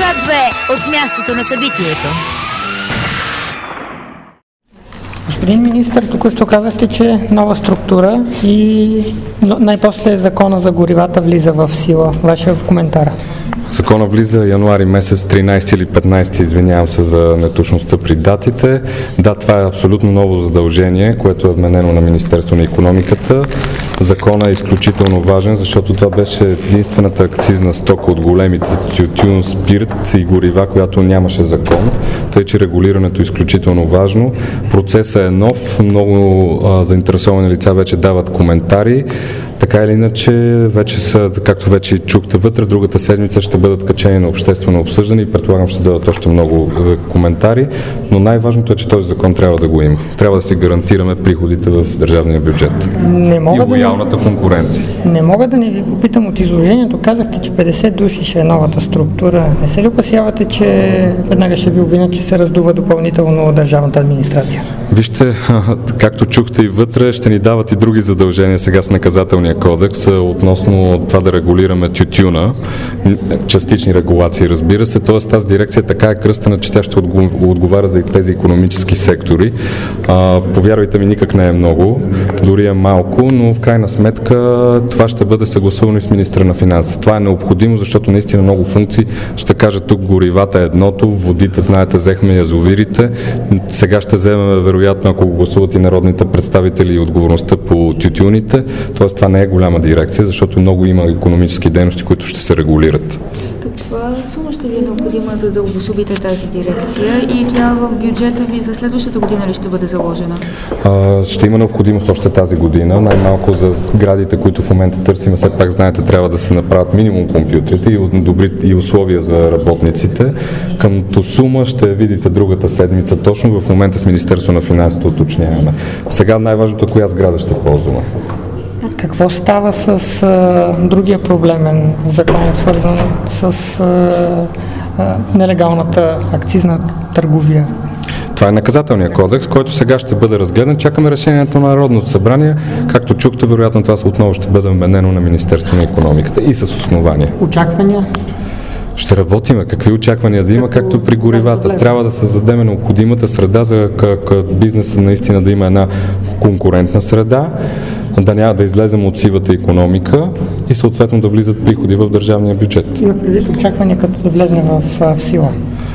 К2 от мястото на събитието. Господин министър, току-що казахте, че нова структура и най-после закона за горивата влиза в сила. Вашия коментар? Закона влиза януари месец, 13 или 15, извинявам се за неточността при датите. Да, това е абсолютно ново задължение, което е вменено на Министерство на икономиката. Законът е изключително важен, защото това беше единствената акцизна стока от големите тютюн, спирт и горива, която нямаше закон. Тъй, че регулирането е изключително важно. Процесът е нов, много заинтересовани лица вече дават коментари. Така или иначе, вече са, както вече чухте вътре, другата седмица ще бъдат качени на обществено обсъждане и предполагам ще дадат още много коментари, но най-важното е, че този закон трябва да го има. Трябва да си гарантираме приходите в държавния бюджет и лоялната конкуренция. Не мога да не ви попитам от изложението. Казахте, че 50 души ще е новата структура. Не се ли опасявате, че веднага ще ви обвинят, че се раздува допълнително държавната администрация? Вижте, както чухте и вътре, ще ни дават и други задължения сега с наказателния кодекс относно това да регулираме тютюна, частични регулации, разбира се. Т.е. тази дирекция така е кръстена, че тя ще отговаря за тези икономически сектори. Повярвайте ми, никак не е много, дори е малко, но в крайна сметка това ще бъде съгласувано и с министра на финансите. Това е необходимо, защото наистина много функции. Ще кажа тук, горивата е едното, водите, знаете, взехме язовирите. Сега ще вземем, вероятно, ако гласуват и народните представители, и отговорността по тютюните. Т.е. това не е голяма дирекция, защото много има икономически дейности, които ще се регулират. Каква сума ще ви е необходима, за да обособите тази дирекция и тя в бюджета ви за следващата година ли ще бъде заложена? Ще има необходимост още тази година. Най-малко за сградите, които в момента търсим, все пак знаете, трябва да се направят минимум компютрите и добри условия за работниците. Къмто сума ще видите другата седмица точно. В момента с Министерство на финансите уточняваме. Сега най-важното е коя сграда ще ползваме. Какво става с другия проблемен закон, свързан с нелегалната акцизна търговия? Това е наказателния кодекс, който сега ще бъде разгледан. Чакаме решението на Народното събрание. Както чухте, вероятно това отново ще бъде вменено на Министерство на икономиката и с основание. Очаквания? Ще работиме. Какви очаквания да има, както при горивата. Трябва да създадем необходимата среда за бизнеса наистина да има една конкурентна среда, да няма да излезем от сивата икономика и съответно да влизат приходи в държавния бюджет. Има предвид очаквания като да влезне в сила?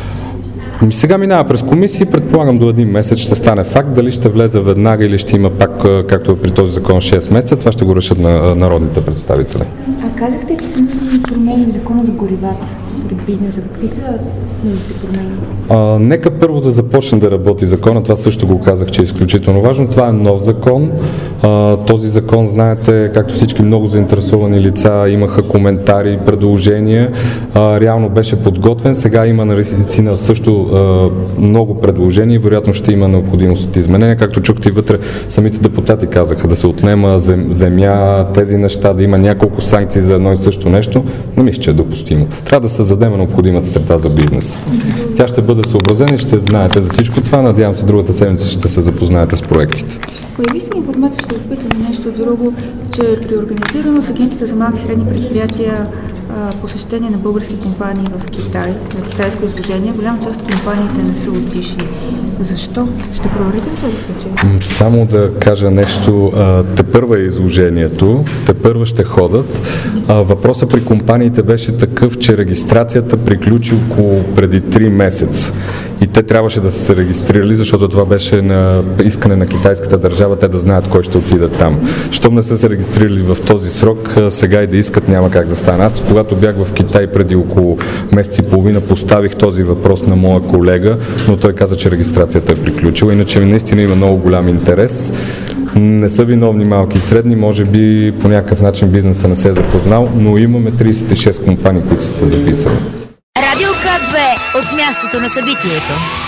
Сега минава през комисии, предполагам до един месец ще стане факт, дали ще влезе веднага или ще има пак, както е при този закон, 6 месеца, това ще го решат на народните представители. Казахте, че са нужни промени в закона за горивата, според бизнеса. Какви са нужните промени? Нека първо да започне да работи закона, това също го казах, че е изключително важно. Това е нов закон. Този закон, знаете, както всички много заинтересовани лица имаха коментари, предложения. Реално беше подготвен, сега има наистина също много предложения и вероятно ще има необходимост от изменения. Както чухте и вътре, самите депутати казаха да се отнема земя, тези неща, да има няколко санкции за едно и също нещо, не мисля, че е допустимо. Трябва да създадем необходимата среда за бизнес. Тя ще бъде съобразена и ще знаете за всичко това. Надявам се, другата седмица ще се запознаете с проектите. Появи се информация, ще попитаме нещо друго, че при организирано от Агенцията за малки и средни предприятия посещение на български компании в Китай, на китайско изложение, голяма част от компаниите не са отишли. Защо? Ще проверите ли този случай? Само да кажа нещо. Тепърва е изложението, тепърва ще ходят. Въпросът при компаниите беше такъв, че регистрацията приключи около преди 3 месеца. И те трябваше да са се регистрирали, защото това беше на искане на китайската държава, те да знаят кой ще отиде там. Щом не са се регистрирали в този срок, сега и да искат няма как да стане. Аз, когато бях в Китай преди около месец и половина, поставих този въпрос на моя колега, но той каза, че регистрацията е приключила. Иначе наистина има много голям интерес. Не са виновни малки и средни, може би по някакъв начин бизнеса не се е запознал, но имаме 36 компании, които са се записали. Радио К2 от мястото на събитието.